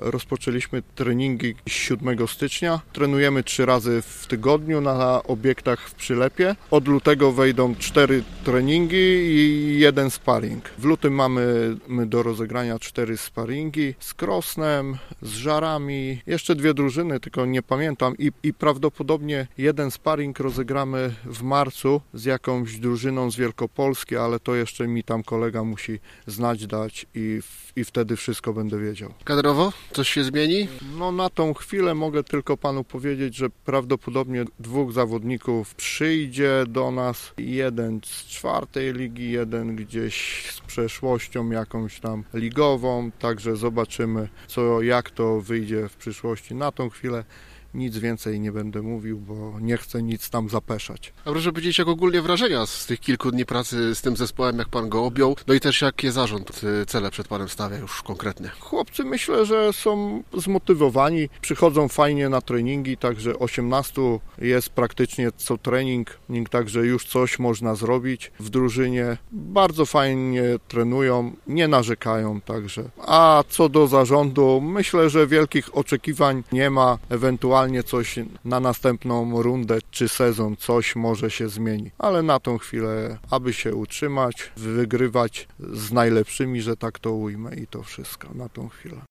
Rozpoczęliśmy treningi 7 stycznia. Trenujemy 3 razy w tygodniu na obiektach w Przylepie. Od lutego wejdą 4 treningi i 1 sparring. W lutym mamy do rozegrania 4 sparingi z Krosnem, z Żarami, jeszcze 2 drużyny, tylko nie pamiętam i prawdopodobnie 1 sparring rozegramy w marcu z jakąś drużyną z Wielkopolski, ale to jeszcze mi tam kolega musi znać dać i wtedy wszystko będę wiedział. Kadrowo coś się zmieni? No na tą chwilę mogę tylko panu powiedzieć, że prawdopodobnie 2 zawodników przyjdzie do nas. 1 z 4. ligi, 1 gdzieś z przeszłością jakąś tam ligową. Także zobaczymy, jak to wyjdzie w przyszłości. Na tą chwilę nic więcej nie będę mówił, bo nie chcę nic tam zapeszać. A proszę powiedzieć, jak ogólnie wrażenia z tych kilku dni pracy z tym zespołem, jak pan go objął, no i też jakie zarząd cele przed panem stawia już konkretnie? Chłopcy myślę, że są zmotywowani, przychodzą fajnie na treningi, także 18 jest praktycznie co trening, także już coś można zrobić w drużynie. Bardzo fajnie trenują, nie narzekają także. A co do zarządu, myślę, że wielkich oczekiwań nie ma, ewentualnie coś na następną rundę czy sezon, coś może się zmieni. Ale na tą chwilę, aby się utrzymać, wygrywać z najlepszymi, że tak to ujmę i to wszystko na tą chwilę.